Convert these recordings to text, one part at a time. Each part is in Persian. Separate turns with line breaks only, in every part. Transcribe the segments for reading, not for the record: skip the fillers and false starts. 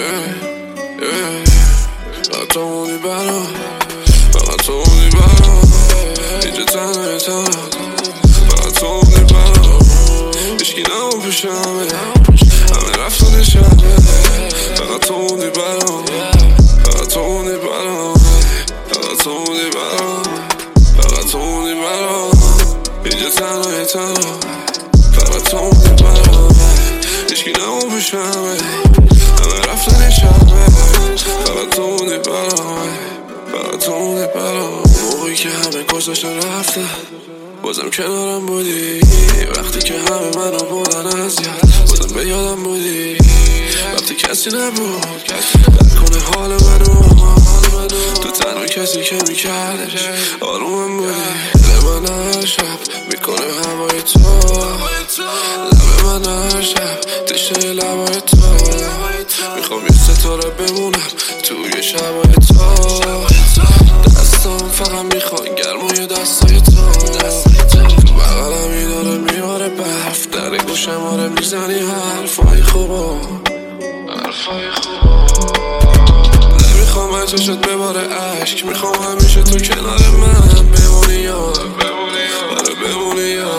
فقط تو موندی برام، فقط تو موندی برام، اینجا تنهای تنها، فقط تو موندی برام. هیچکی نمون پیشمه، همه رفتن شبه، فقط تو موندی برام، فقط تو موندی برام، فقط تو موندی برام، فقط تو موندی برام، اینجا تنهای تنها، فقط تو موندی برام. هیچکی نمون پیشمه، همه رفتن شبه، فقط تو موندی برام، فقط تو موندی برام. موقعی که همه گذاشتن رفتن بازم کنارم بودی، وقتی که همه منو بردن از یاد بازم به یادم بودی، وقتی کسی نبود در کنه حال منو، تو تنها کسی که میکردش آرومم بودی. لب من هر شب میکنه هوای تو، لب من هر شب تشنه لبای تو، میخوام یه ستاره بمونم توی شبای تو، دستام فقط میخوان گرمای دستای تو، بغلم میداره میاره برف، در گوشم آره میزنی حرفای خوبا، حرفای خوبا. نمیخوام من چشت بباره عشق، میخوام همیشه تو کنار من بمونی یا آره بمونی یا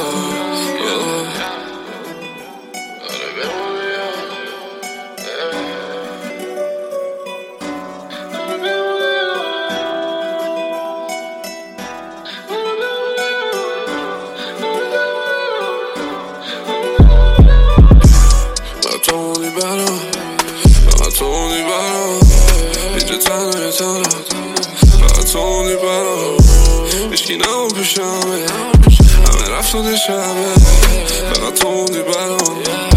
تو موندی برام، فقط تو موندی برام، اینجا تنهای تنها، فقط تو موندی برام. هیچکی نمون پیشمه، همه رفتن شبه، فقط تو موندی برام.